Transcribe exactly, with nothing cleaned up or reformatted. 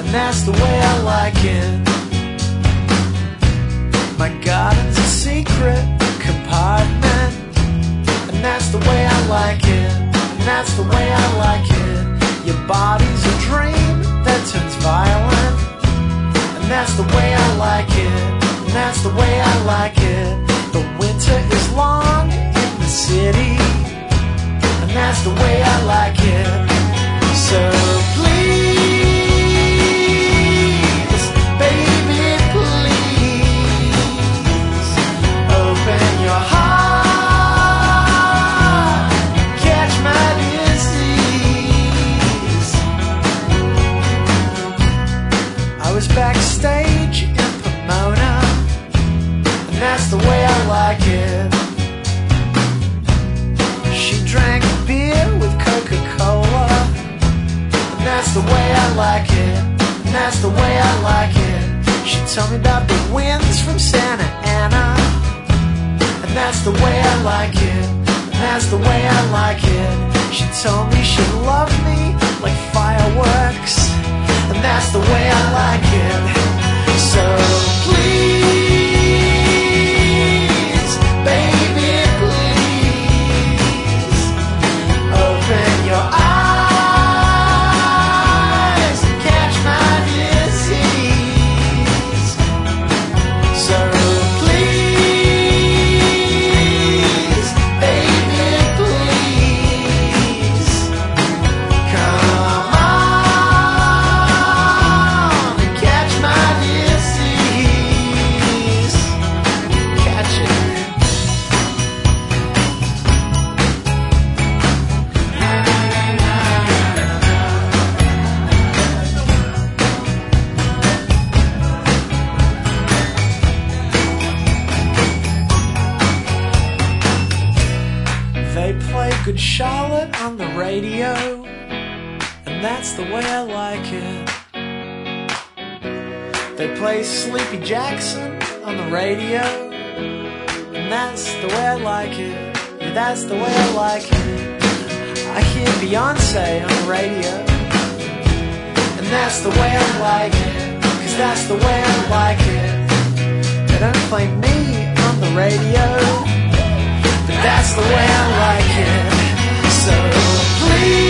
and that's the way I like it. My garden's a secret compartment, and that's the way I like it, and that's the way I like it. Your body's a dream that turns violent, and that's the way I like it, and that's the way I like it. The winter is long in the city, and that's the way I like it. So please, baby, please, open your heart, catch my disease. I was backstage in Pomona, and that's the way I like it. She drank beer with Coca-Cola, and that's the way I like it, and that's the way I like it. She told me about the winds from Santa Ana, and that's the way I like it, and that's the way I like it. She told me she loved me like fireworks, and that's the way I like it. So please, baby, please, open your eyes, catch my disease. So please, baby, please, come on and catch my disease. Catch it. They play Good Charlotte on the radio, and that's the way I like it. They play Sleepy Jackson on the radio, and that's the way I like it. Yeah, that's the way I like it. I hear Beyonce on the radio, and that's the way I like it, 'cause that's the way I like it. They don't play me on the radio, but that's the way I like it. So please,